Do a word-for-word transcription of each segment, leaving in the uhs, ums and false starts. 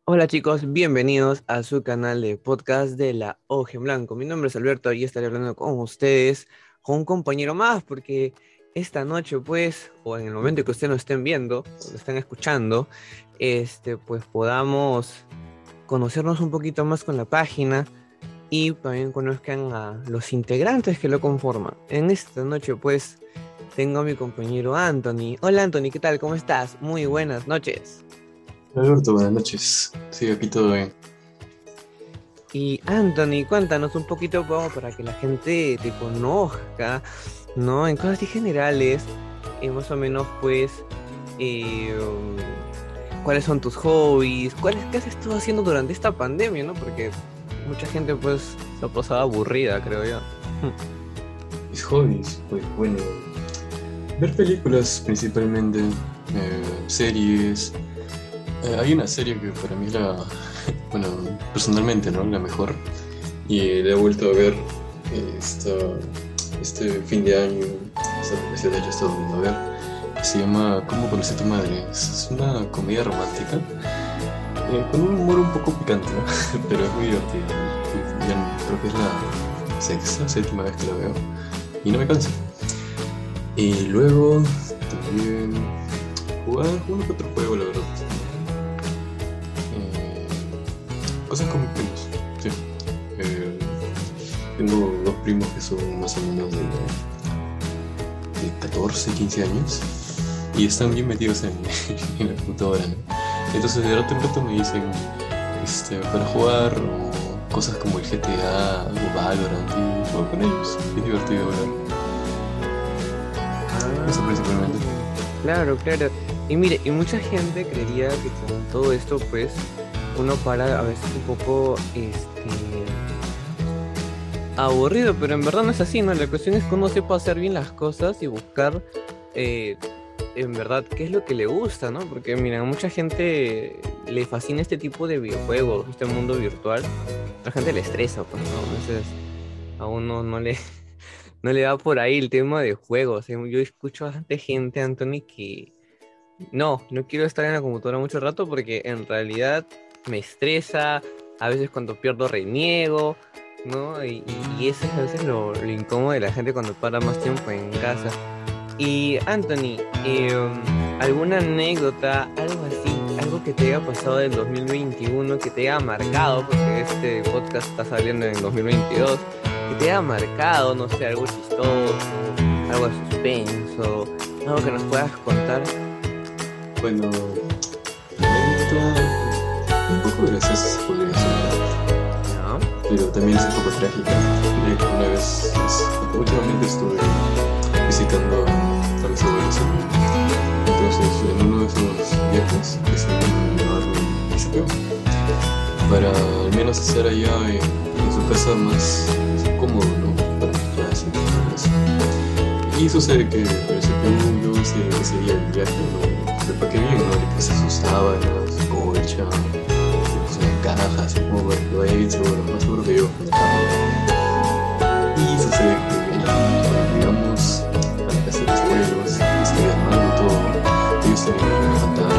Hola chicos, bienvenidos a su canal de podcast de la Hoja en Blanco. Mi nombre es Alberto y estaré hablando con ustedes, con un compañero más, porque esta noche, pues, o en el momento que ustedes nos estén viendo, o lo estén escuchando, este, pues podamos conocernos un poquito más con la página y también conozcan a los integrantes que lo conforman. En esta noche, pues, tengo a mi compañero Anthony. Hola Anthony, ¿qué tal? ¿Cómo estás? Muy buenas noches. Alberto, buenas noches. Sí, aquí todo bien. Y Anthony, cuéntanos un poquito como para que la gente te conozca, ¿no? En cosas así generales, eh, más o menos pues, eh, um, ¿cuáles son tus hobbies? ¿Cuáles, qué has estado haciendo durante esta pandemia, ¿no? Porque mucha gente pues lo ha pasado aburrida, creo yo. Mis hobbies, pues bueno, ver películas principalmente, eh, series. Eh, hay una serie que para mí es la, bueno, personalmente, ¿no? La mejor. Y la he vuelto a ver eh, esta, este fin de año, esta vacación de hecho he estado viendo a ver. Se llama ¿Cómo conocí a tu madre? Es una comedia romántica, eh, con un humor un poco picante, ¿no? Pero es muy divertido. ¿No? Ya creo que es la sexta, séptima vez que la veo. Y no me canso. Y luego también jugar uno que otro juego, la verdad. Eh, cosas con mis primos, sí. Eh, tengo dos primos que son más o menos de, de catorce, quince años y están bien metidos en, en la computadora, ¿no? Entonces de rato en rato me dicen este, para jugar o cosas como el G T A o Valorant y juego con ellos. Es divertido, ¿verdad? Eso principalmente. Claro, claro. Y mire, y mucha gente creería que con todo esto, pues, uno para a veces un poco, este, aburrido, pero en verdad no es así, ¿no? La cuestión es que uno sepa hacer bien las cosas y buscar, eh, en verdad, qué es lo que le gusta, ¿no? Porque, mira, a mucha gente le fascina este tipo de videojuegos, este mundo virtual. A otra gente le estresa, pues, ¿no? Entonces, a uno no le, no le va por ahí el tema de juegos. Yo escucho a bastante gente, Anthony, que no, no quiero estar en la computadora mucho rato porque en realidad me estresa, a veces cuando pierdo reniego, ¿no? Y, y, y eso es a veces lo, lo incómodo de la gente cuando para más tiempo en casa. Y Anthony, eh, ¿alguna anécdota, algo así, algo que te haya pasado del dos mil veintiuno, que te haya marcado, porque este podcast está saliendo en dos mil veintidós, que te haya marcado, no sé, algo chistoso, algo de suspenso, algo que nos puedas contar? Bueno, anécdota un poco graciosa se podría decir, ¿No? pero también es un poco trágica. Ya que una vez, es- últimamente estuve visitando a mis abuelos, ¿no? Entonces en uno de esos viajes decidí llevarme mi C P U para al menos estar allá en, en su casa más, más cómodo, ¿no? Para ya sin problemas. Y sucede que con el C P U yo ese, ese día del viaje no me empaqué bien, ¿no? Le puse sus sábanas, su colcha, le puse una caja, así como para que vaya bien seguro, más seguro que yo. Y sucede que cuando llegamos a la casa de los abuelos, estoy armando todo, ellos también me levantaron,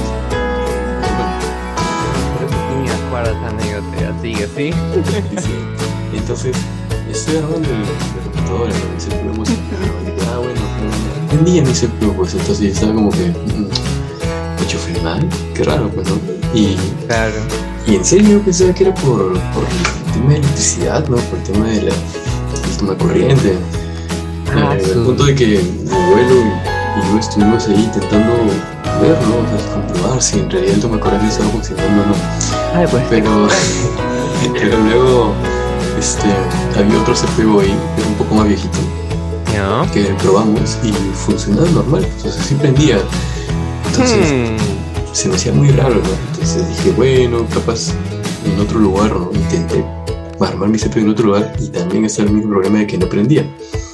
entonces, Y me acuerdo esa anécdota, ya sigue, ¿sí? bueno, dice, entonces estoy armando el- la computadora, ¿no? Y se me emocionado, y digo, ah, bueno, no, entendía mi C P U, pues entonces yo estaba como que, mm, hecho mal, qué raro, pues, ¿no? Y, Claro. y en serio pensaba que era por, por el tema de electricidad, ¿no? Por el tema de la, el tema de corriente. Ah, Eh, al su- punto de que mi abuelo y, y yo estuvimos ahí intentando ver, ¿no? O sea, comprobar si en realidad el toma corriente estaba funcionando o no. Ay, pues. Pero, pero luego este, había otro C P U ahí, que era un poco más viejito, ¿No? que probamos y funcionaba normal, pues, o sea, sí prendía. Entonces Hmm. se me hacía muy raro, ¿no? Entonces dije, bueno, capaz en otro lugar, ¿no? Intenté armar mi C P U en otro lugar y también está el mismo problema de que no prendía.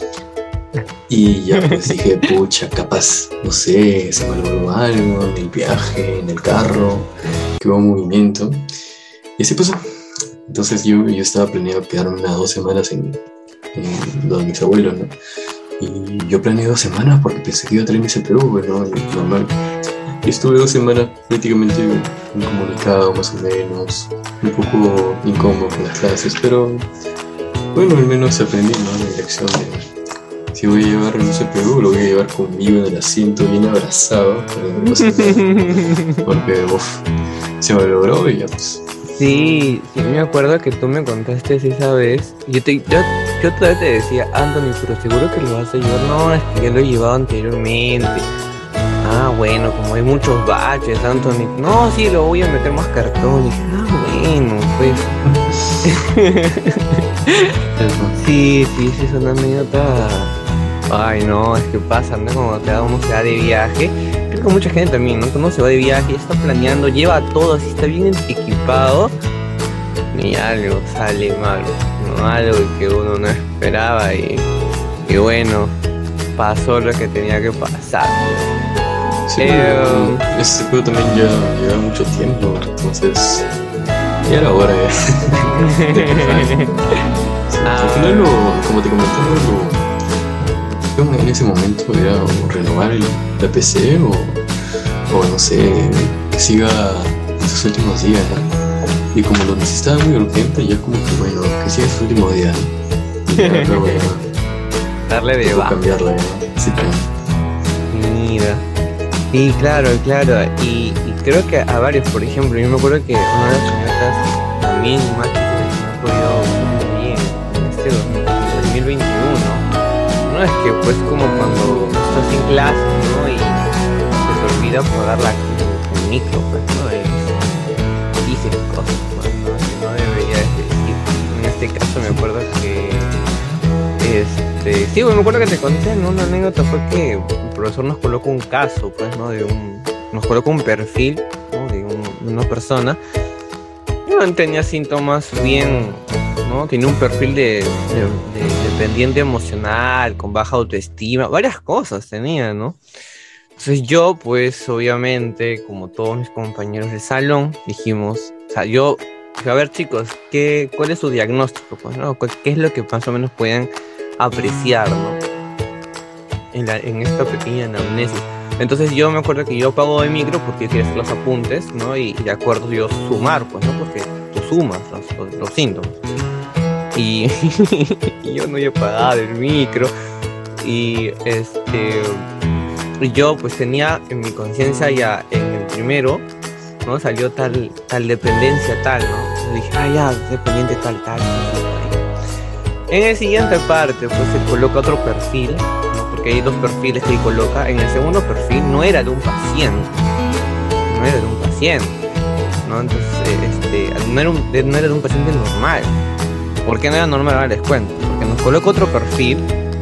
Y ya pues dije, pucha, capaz, no sé, se malogró algo en el viaje, en el carro, que hubo movimiento. Y así pasó. Entonces yo, yo estaba planeado quedarme unas dos semanas en, en lo de mis abuelos, ¿no? Y yo planeé dos semanas porque pensé que iba a traer mi C P U, pues, ¿no? Y normal. Y estuve dos semanas prácticamente incomunicado, más o menos, un poco incómodo con las clases, pero bueno, al menos aprendí, ¿no? La lección de si voy a llevar un C P U, lo voy a llevar conmigo en el asiento bien abrazado, para que no pase nada, porque uff, se me logró y ya pues. Sí, sí, me acuerdo que tú me contaste esa vez. Yo, te, yo, yo todavía te decía, Anthony, pero seguro que lo vas a llevar. No, es que ya lo he llevado anteriormente. Ah, bueno, como hay muchos baches, Anthony. No, sí, lo voy a meter más cartón. Y dije, ah, bueno, pues. Sí, sí, sí, es una anécdota. Ay, no, es que pasa, ¿no? Como te da uno se va de viaje. Creo que mucha gente también, ¿no? Cuando se va de viaje, está planeando, lleva todo, así está bien equipado. Y algo sale mal, ¿no? Algo que uno no esperaba y, y bueno, pasó lo que tenía que pasar. Sí, eh, ese juego también ya lleva mucho tiempo, entonces ya era hora ya. Sí, ah, al final, lo, como te comentaba, lo, en ese momento era o renovar el, la P C o, o no sé, que siga en sus últimos días, ¿no? Y como lo necesitaba muy urgente, ya como que bueno, que siga en sus últimos días, ¿no? Y ya luego ya darle de baja, cambiarla, ¿no? Sí, claro. Mira. Sí, claro, claro, y, y creo que a varios, por ejemplo, yo me acuerdo que una de las camionetas también más chicas que me ha podido muy bien en este dos mil veintiuno, no es que pues como cuando estás en clase, ¿no? Y se te olvida apagar la, el micro, pues, ¿no? Y dices cosas, pues, ¿no? Que no deberías decir. En este caso me acuerdo que, este, sí, me acuerdo que te conté, ¿no? Una anécdota fue que el profesor nos colocó un caso, pues, ¿no? De un, nos colocó un perfil, ¿no? De, un, de una persona que no tenía síntomas bien, ¿no? Tenía un perfil de, de, de dependiente emocional, con baja autoestima, varias cosas tenía, ¿no? Entonces yo, pues, obviamente, como todos mis compañeros de salón, dijimos, o sea, yo, a ver, chicos, ¿qué, ¿cuál es su diagnóstico? Pues, ¿no? ¿Qué es lo que más o menos pueden apreciar, ¿no? En, la, en esta pequeña anamnesis. Entonces yo me acuerdo que yo apago el micro porque yo quería hacer los apuntes, ¿no? Y, y de acuerdo yo sumar, pues, ¿no? Porque tú sumas los, los, los síntomas. Y, y yo no había apagado el micro. Y este yo pues tenía en mi conciencia ya en el primero, ¿no? Salió tal, tal dependencia tal, ¿no? Yo dije, ah, ya, dependiente tal, tal, tal. En el siguiente parte pues se coloca otro perfil, ¿no? Porque hay dos perfiles que coloca. En el segundo perfil no era de un paciente, no era de un paciente, ¿no? Entonces este, no, era un, no era de un paciente normal. ¿Por qué no era normal? Ahora les cuento. Porque nos coloca otro perfil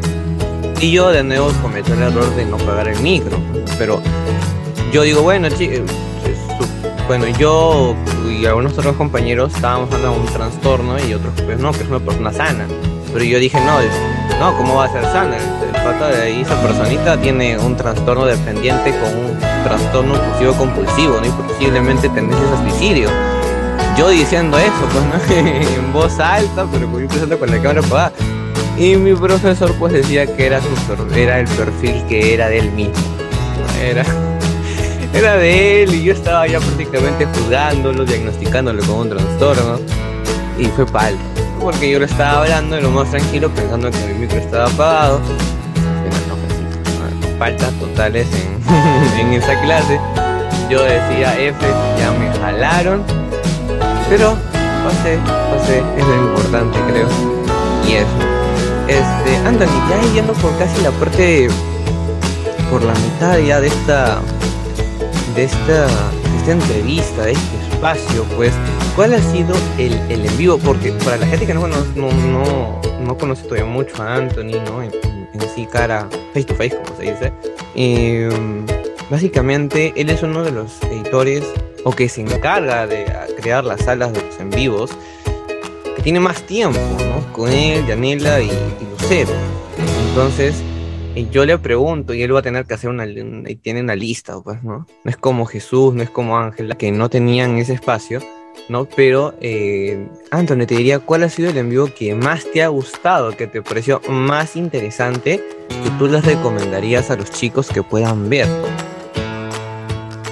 y yo de nuevo cometo el error de no pagar el micro. Pero yo digo, bueno, chicos, bueno, yo y algunos otros compañeros estábamos dando un trastorno y otros pues no, que es una persona sana. Pero yo dije, no, no, ¿cómo va a ser sana? El pata de ahí, esa personita tiene un trastorno dependiente con un trastorno obsesivo compulsivo, ¿no? Y posiblemente tendencias a suicidio. Yo diciendo eso, pues, ¿no? En voz alta, pero yo pensando con la cámara apagada. Y mi profesor pues decía que era, su, era el perfil que era de él mismo. Era, era de él y yo estaba ya prácticamente juzgándolo, diagnosticándolo con un trastorno. Y fue palta. Porque yo lo estaba hablando de lo más tranquilo, pensando que mi micro estaba apagado. Pero no, pues, faltas totales en, en esa clase. Yo decía F, ya me jalaron. Pero pasé, pasé, es lo importante, creo. Y eso. Este, Anthony, ya yendo por casi la parte, por la mitad ya de esta, de esta, de esta entrevista, de este espacio, pues, ¿cuál ha sido el, el en vivo? Porque para la gente que no, no, no, no conoce todavía mucho a Anthony, ¿no? En, en sí cara, face to face, como se dice. Eh, básicamente, él es uno de los editores, o que se encarga de crear las salas de los en vivos, que tiene más tiempo, ¿no? Con él, Yanela y, y Lucero. Entonces, yo le pregunto y él va a tener que hacer una, y tiene una lista, pues, ¿no? No es como Jesús, no es como Ángela, que no tenían ese espacio, ¿no? Pero, eh, Anthony, te diría, ¿cuál ha sido el en vivo que más te ha gustado, que te pareció más interesante, que tú les recomendarías a los chicos que puedan ver?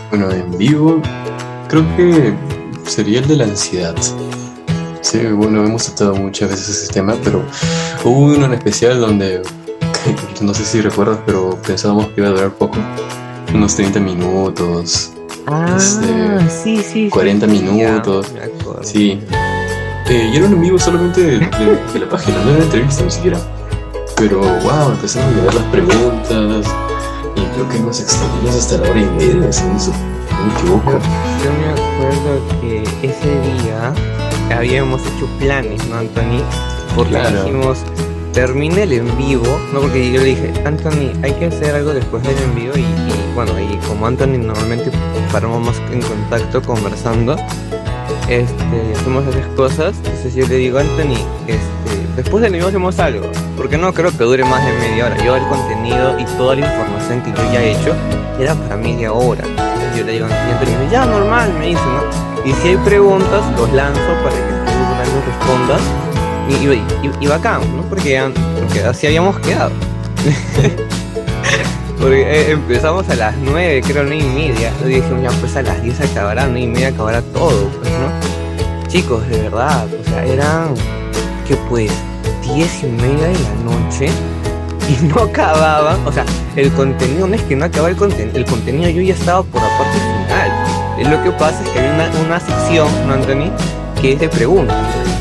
Bueno, en vivo, creo que sería el de la ansiedad. Sí, bueno, hemos tratado muchas veces ese tema, pero hubo uno en especial donde, no sé si recuerdas, pero pensábamos que iba a durar poco, unos treinta minutos, Ah, este, sí, sí, cuarenta sí, sí, ya, minutos, me acuerdo. sí. Eh, y era un en vivo solamente de, de- de la página, no era una entrevista ni siquiera. Pero, wow, empezamos a llegar las preguntas y creo que nos extendimos hasta la hora y media, si no, se- no me equivoco. Yo, yo me acuerdo que ese día habíamos hecho planes, ¿no, Anthony? Porque Claro. dijimos, termina el en vivo, ¿no? Porque yo le dije, Anthony, hay que hacer algo después del en vivo y, y, bueno, y como Anthony normalmente paramos más en contacto conversando, este, hacemos esas cosas, entonces yo le digo, Anthony, este, después del en vivo hacemos algo, porque no creo que dure más de media hora. Yo el contenido y toda la información que yo ya he hecho era para media hora. Entonces yo le digo a Anthony, Anthony, me dice, ya normal, me dice, ¿no? Y si hay preguntas, los lanzo para que tú nos respondas. Y, y, y, y bacán, ¿no? Porque, ya- porque así habíamos quedado. Porque eh, empezamos a las nueve, creo, nueve y media. Y dijimos, ya pues a las diez acabará, nueve y media acabará todo, pues, ¿no? Chicos, de verdad, o sea, eran, que pues, diez y media de la noche y no acababan. O sea, el contenido no es que no acababa el contenido, el contenido yo ya estaba por la parte final. Eh, Lo que pasa es que hay una, una sección, ¿no, Anthony? Que es de preguntas.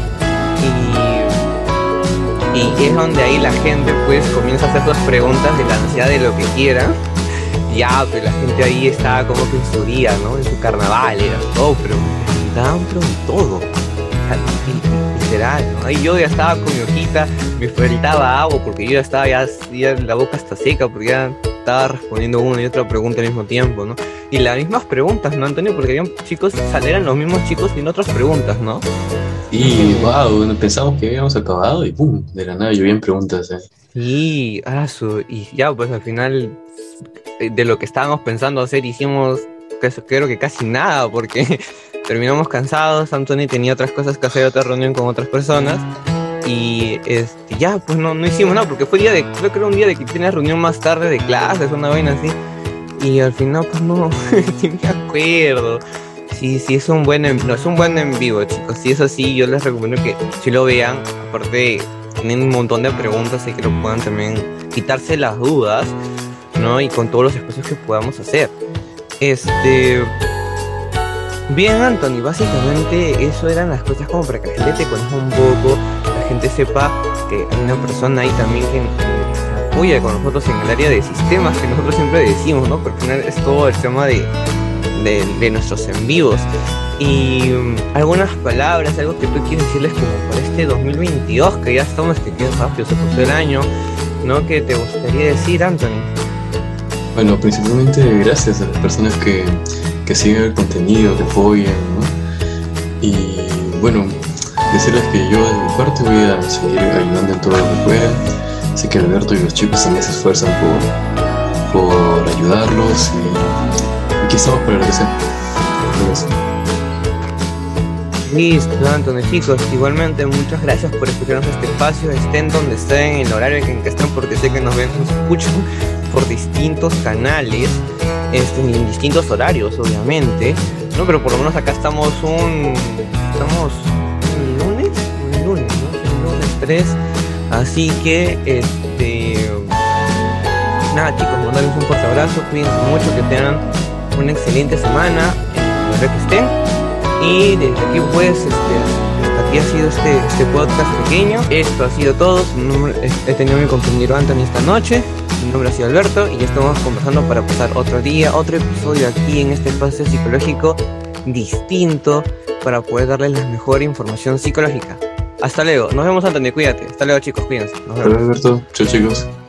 Y, y es donde ahí la gente pues comienza a hacer sus preguntas de la ansiedad de lo que quiera. Ya, pero la gente ahí estaba como que en su día, ¿no? En su carnaval, era todo, pero preguntaban pero de todo. O sea, y- y- literal, ¿no? Ahí yo ya estaba con mi hojita, me faltaba agua porque yo ya estaba ya, ya la boca está seca porque ya estaba respondiendo una y otra pregunta al mismo tiempo, ¿no? Y las mismas preguntas, ¿no, Antonio? Porque habían chicos, eran los mismos chicos y en otras preguntas, ¿no? Y, wow, pensamos que habíamos acabado y pum, de la nada llovían preguntas, eh. Sí, asu, y ya pues al final eh, de lo que estábamos pensando hacer hicimos casi- creo que casi nada porque terminamos cansados, Anthony tenía otras cosas que hacer, otra reunión con otras personas y este, ya pues no, no hicimos nada porque fue día de, creo que era un día de que tenías reunión más tarde de clases, una vaina así y al final pues no, sí me acuerdo. Sí, sí, es un buen en, no, es un buen en vivo, chicos. Si es así, yo les recomiendo que si lo vean. Aparte, tienen un montón de preguntas y que lo puedan también quitarse las dudas, ¿no? Y con todos los espacios que podamos hacer. Este. Bien, Anthony, básicamente eso eran las cosas como para que la gente te conozca un poco, la gente sepa que hay una persona ahí también que, que se apoya con nosotros en el área de sistemas, que nosotros siempre decimos, ¿no? Porque al final es todo el tema de de, de nuestros en vivos y um, algunas palabras, algo que tú quieres decirles como para este dos mil veintidós, que ya estamos, que qué rápido se pasó el año, ¿no? ¿Qué te gustaría decir, Anthony? Bueno, principalmente gracias a las personas que, que siguen el contenido, que apoyan, ¿no? Y bueno, decirles que yo de mi parte voy a seguir ayudando en todo lo que pueda. Sé que Alberto y los chicos también se esfuerzan por, por ayudarlos y aquí estamos para lo que sea. Gracias. Listo, Anthony, chicos, igualmente muchas gracias por escucharnos este espacio, estén donde estén, en el horario en que estén, porque sé que nos ven, nos escuchan por distintos canales, este, en distintos horarios, obviamente, ¿no? Pero por lo menos acá estamos un... estamos un lunes, un lunes, ¿no? Un lunes tres, así que, este... nada, chicos, mandarles un fuerte abrazo, cuídense mucho, que tengan una excelente semana, en donde que estén. Y desde aquí pues, este, hasta aquí ha sido este, este podcast pequeño. Esto ha sido todo. Su nombre, he tenido a mi compañero Anthony esta noche. Mi nombre ha sido Alberto y ya estamos conversando para pasar otro día, otro episodio aquí en este espacio psicológico distinto para poder darles la mejor información psicológica. Hasta luego. Nos vemos, Anthony. Cuídate. Hasta luego, chicos. Cuídense. Nos vemos. Hola Alberto, chao chicos.